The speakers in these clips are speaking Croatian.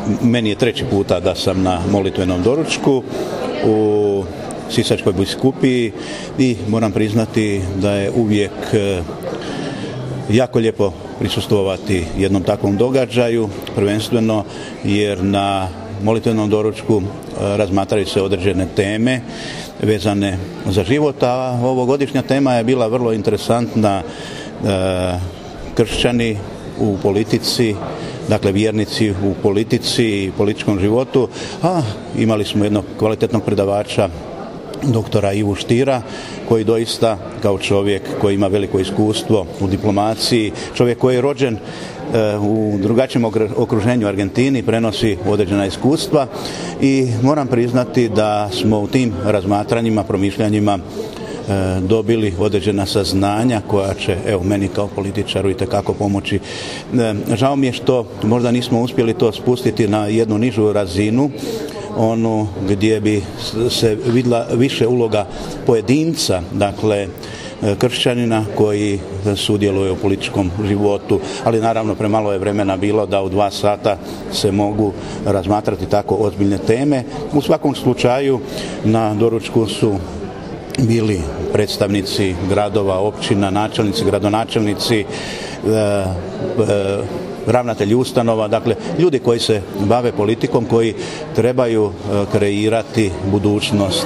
meni je treći puta da sam na molitvenom doručku u Sisačkoj biskupiji i moram priznati da je uvijek jako lijepo prisustvovati jednom takvom događaju, prvenstveno jer na molitvenom doručku razmatraju se određene teme vezane za život, a ovogodišnja tema je bila vrlo interesantna, kršćani u politici, dakle vjernici u politici i političkom životu, a imali smo jednog kvalitetnog predavača, doktora Ivu Štira, koji doista kao čovjek koji ima veliko iskustvo u diplomaciji, čovjek koji je rođen u drugačijem okruženju u Argentini, prenosi određena iskustva i moram priznati da smo u tim razmatranjima, promišljanjima dobili određena saznanja koja će, evo, meni kao političaru itekako pomoći. Žao mi je što možda nismo uspjeli to spustiti na jednu nižu razinu, onu gdje bi se vidjela više uloga pojedinca, dakle kršćanina koji sudjeluje u političkom životu, ali naravno premalo je vremena bilo da u 2 sata se mogu razmatrati tako ozbiljne teme. U svakom slučaju na doručku su bili predstavnici gradova, općina, načelnici, gradonačelnici, ravnatelji ustanova, dakle ljudi koji se bave politikom, koji trebaju kreirati budućnost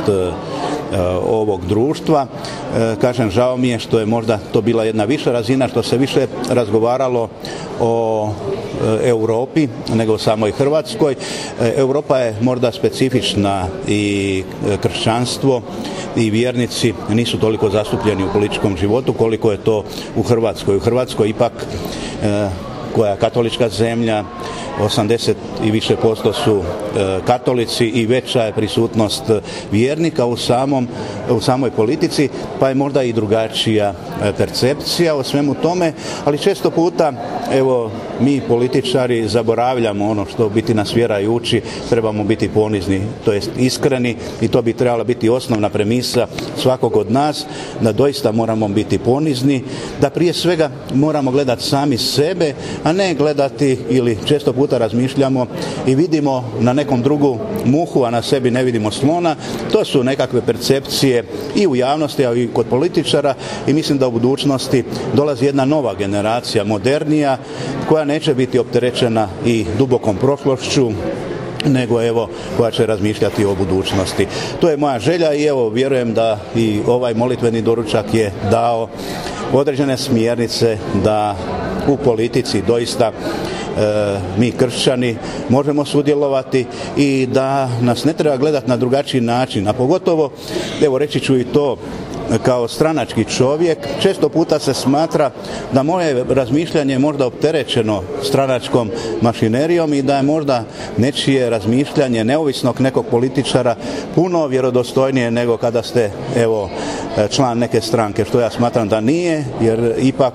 ovog društva. Kažem, žao mi je što je možda to bila jedna viša razina, što se više razgovaralo o Europi nego o samoj Hrvatskoj. Europa je možda specifična i kršćanstvo i vjernici nisu toliko zastupljeni u političkom životu koliko je to u Hrvatskoj. U Hrvatskoj ipak koja je katolička zemlja, 80 i više posto su katolici i veća je prisutnost vjernika u samoj politici, pa je možda i drugačija percepcija o svemu tome, ali često puta, evo, mi političari zaboravljamo ono što biti nas vjera i uči, trebamo biti ponizni, to jest iskreni, i to bi trebala biti osnovna premisa svakog od nas, da doista moramo biti ponizni, da prije svega moramo gledati sami sebe, a ne gledati, ili često puta razmišljamo i vidimo na nekom drugu muhu, a na sebi ne vidimo slona. To su nekakve percepcije i u javnosti, a i kod političara, i mislim da u budućnosti dolazi jedna nova generacija, modernija, koja neće biti opterećena i dubokom prošlošću, nego evo koja će razmišljati o budućnosti. To je moja želja i evo vjerujem da i ovaj molitveni doručak je dao određene smjernice da u politici doista mi kršćani možemo sudjelovati i da nas ne treba gledati na drugačiji način, a pogotovo, evo reći ću i to, kao stranački čovjek, često puta se smatra da moje razmišljanje je možda opterećeno stranačkom mašinerijom i da je možda nečije razmišljanje neovisnog nekog političara puno vjerodostojnije nego kada ste, evo, član neke stranke, što ja smatram da nije, jer ipak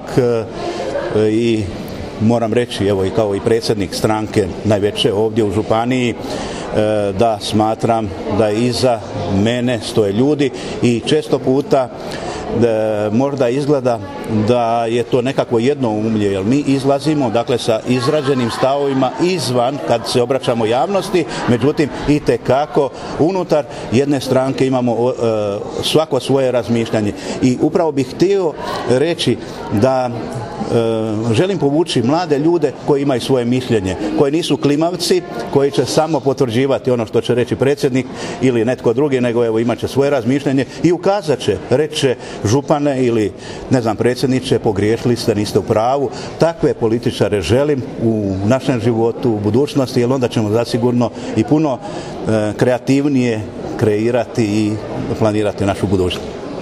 i moram reći, evo, i kao i predsjednik stranke najveće ovdje u županiji, da smatram da iza mene stoje ljudi i često puta možda izgleda da je to nekako jednoumlje, jer mi izlazimo dakle sa izrađenim stavovima izvan kad se obraćamo javnosti, međutim itekako unutar jedne stranke imamo svako svoje razmišljanje. I upravo bih htio reći da želim povući mlade ljude koji imaju svoje mišljenje, koji nisu klimavci, koji će samo potvrđivati ono što će reći predsjednik ili netko drugi, nego evo imat će svoje razmišljanje i ukazat će, reći će župane ili ne znam predsjedniče, pogriješili ste, niste u pravu. Takve političare želim u našem životu, u budućnosti, jer onda ćemo zasigurno i puno kreativnije kreirati i planirati našu budućnost.